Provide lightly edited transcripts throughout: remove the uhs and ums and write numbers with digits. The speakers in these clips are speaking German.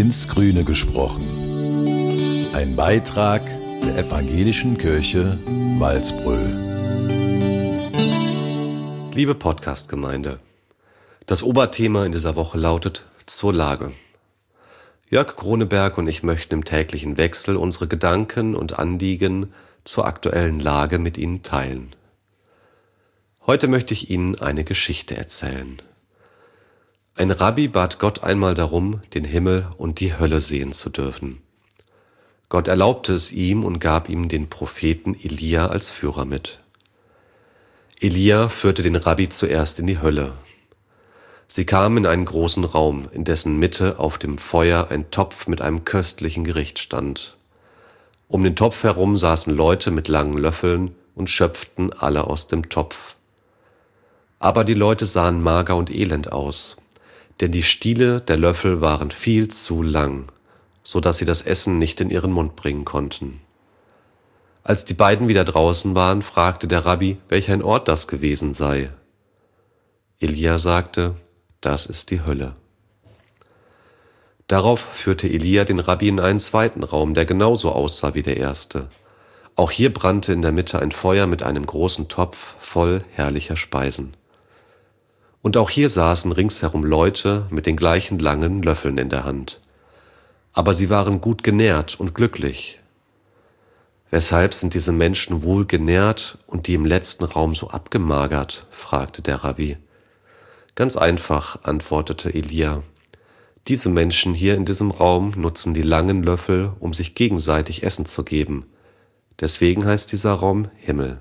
Ins Grüne gesprochen. Ein Beitrag der Evangelischen Kirche Walsbröl. Liebe Podcast-Gemeinde, das Oberthema in dieser Woche lautet zur Lage. Jörg Groneberg und ich möchten im täglichen Wechsel unsere Gedanken und Anliegen zur aktuellen Lage mit Ihnen teilen. Heute möchte ich Ihnen eine Geschichte erzählen. Ein Rabbi bat Gott einmal darum, den Himmel und die Hölle sehen zu dürfen. Gott erlaubte es ihm und gab ihm den Propheten Elia als Führer mit. Elia führte den Rabbi zuerst in die Hölle. Sie kamen in einen großen Raum, in dessen Mitte auf dem Feuer ein Topf mit einem köstlichen Gericht stand. Um den Topf herum saßen Leute mit langen Löffeln und schöpften alle aus dem Topf. Aber die Leute sahen mager und elend aus, denn die Stiele der Löffel waren viel zu lang, so dass sie das Essen nicht in ihren Mund bringen konnten. Als die beiden wieder draußen waren, fragte der Rabbi, welch ein Ort das gewesen sei. Elia sagte, das ist die Hölle. Darauf führte Elia den Rabbi in einen zweiten Raum, der genauso aussah wie der erste. Auch hier brannte in der Mitte ein Feuer mit einem großen Topf voll herrlicher Speisen. Und auch hier saßen ringsherum Leute mit den gleichen langen Löffeln in der Hand. Aber sie waren gut genährt und glücklich. Weshalb sind diese Menschen wohl genährt und die im letzten Raum so abgemagert? Fragte der Rabbi. Ganz einfach, antwortete Elia. Diese Menschen hier in diesem Raum nutzen die langen Löffel, um sich gegenseitig Essen zu geben. Deswegen heißt dieser Raum Himmel.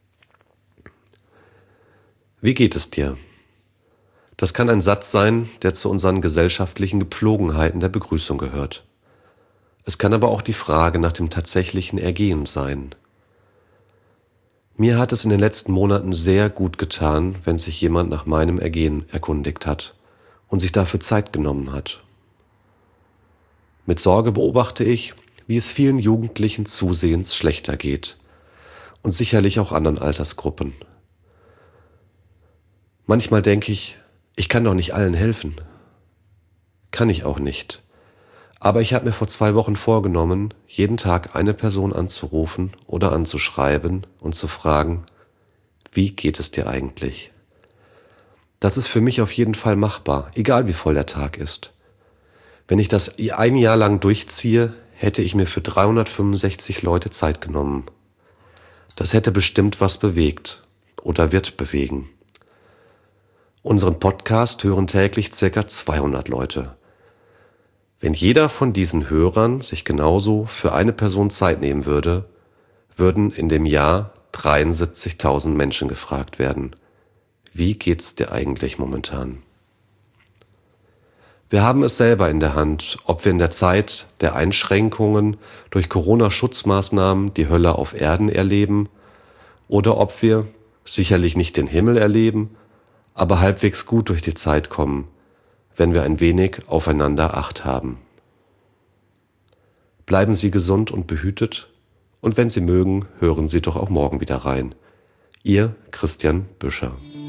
Wie geht es dir? Das kann ein Satz sein, der zu unseren gesellschaftlichen Gepflogenheiten der Begrüßung gehört. Es kann aber auch die Frage nach dem tatsächlichen Ergehen sein. Mir hat es in den letzten Monaten sehr gut getan, wenn sich jemand nach meinem Ergehen erkundigt hat und sich dafür Zeit genommen hat. Mit Sorge beobachte ich, wie es vielen Jugendlichen zusehends schlechter geht und sicherlich auch anderen Altersgruppen. Manchmal denke ich kann doch nicht allen helfen. Kann ich auch nicht. Aber ich habe mir vor 2 Wochen vorgenommen, jeden Tag eine Person anzurufen oder anzuschreiben und zu fragen, wie geht es dir eigentlich? Das ist für mich auf jeden Fall machbar, egal wie voll der Tag ist. Wenn ich das ein Jahr lang durchziehe, hätte ich mir für 365 Leute Zeit genommen. Das hätte bestimmt was bewegt oder wird bewegen. Unseren Podcast hören täglich ca. 200 Leute. Wenn jeder von diesen Hörern sich genauso für eine Person Zeit nehmen würde, würden in dem Jahr 73.000 Menschen gefragt werden. Wie geht's dir eigentlich momentan? Wir haben es selber in der Hand, ob wir in der Zeit der Einschränkungen durch Corona-Schutzmaßnahmen die Hölle auf Erden erleben oder ob wir sicherlich nicht den Himmel erleben, aber halbwegs gut durch die Zeit kommen, wenn wir ein wenig aufeinander Acht haben. Bleiben Sie gesund und behütet und wenn Sie mögen, hören Sie doch auch morgen wieder rein. Ihr Christian Büscher.